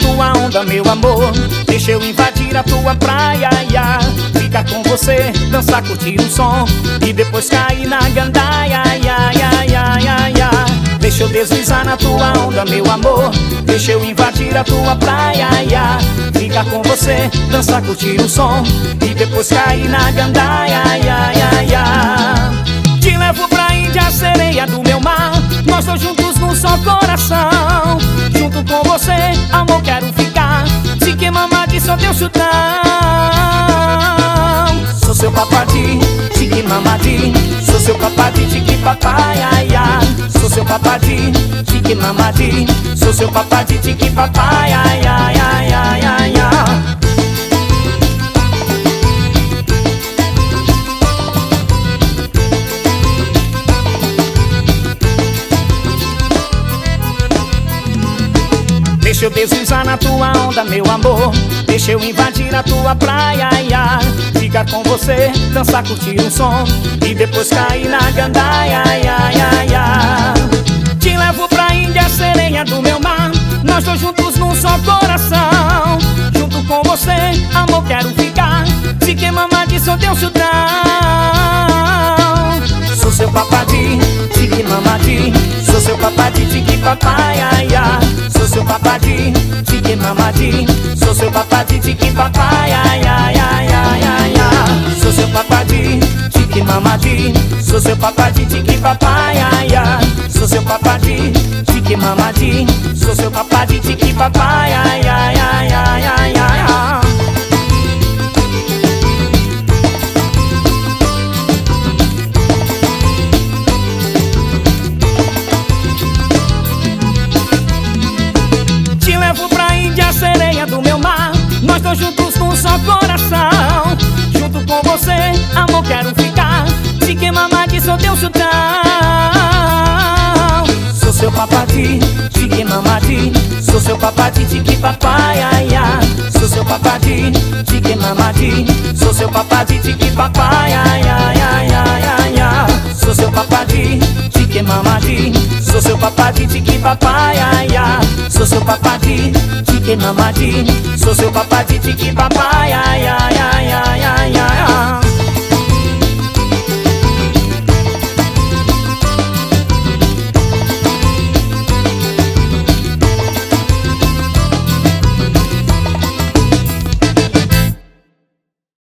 tua onda, meu amor. Deixa eu invadir a tua praia, ia. Ficar com você, dançar, curtir um som e depois cair na gandaia, ia, ia, ia, ia, ia. Deixa eu deslizar na tua onda, meu amor. Deixa eu invadir a tua praia, ia. Ficar com você, dançar, curtir um som e depois cair na gandaia, ia, ia, ia. Te levo pra Índia, sereia do meu mar. Nós dois juntos num só coração. Junto com você, amor, quero ficar. Se quer mamar de só teu chutão. Sou seu papadi, tiki mamadi. Sou seu papadi, tiki papai, ai, ai. Sou seu papadi, tiki mamadi. Sou seu papadi, tiki papai, ai, ai, ai, ai, ai, ai. Deixa eu deslizar na tua onda, meu amor. Deixa eu invadir a tua praia, ia. Ficar com você, dançar, curtir um som e depois cair na gandaia, ia, ia, ia. Te levo pra Índia, sereia do meu mar. Nós dois juntos num só coração. Junto com você, amor, quero ficar. Se quer mamar de só teu chutão. Sou seu papadi, tiki mamadi. Sou seu papadi, tiki papai, ai, ai. Sou seu papadi, tiki mamadi. Sou seu papadi, tiki papai, ai, ai, ai, ai, ai, ai. Sou seu papadi, tiki mamadi. Sou seu papadi, tiki papai, ai, ai. Sou seu papadi, tiki mamadi. Sou seu papadi, tiki papai, ai, ai, ai, ai, ai, ai. Te levo pra Índia, sereia do meu mar. Nós dois juntos num só coração. Junto com você, amor, quero ficar. Se quer mamar de só teu chutão. Sou seu papadi, tiki mamadi. Sou seu papadi, tiki papai, ai, ai. Sou seu papadi, tiki mamadi. Sou seu papadi, tiki papai, ai, ai, ai, ai, ai, ai. Sou seu papadi, tiki mamadi. Sou seu papadi, tiki papai, ai, ai. Sou seu papadi, tiki mamadi. Sou seu papadi, tiki papai, ai, ai, ai, ai.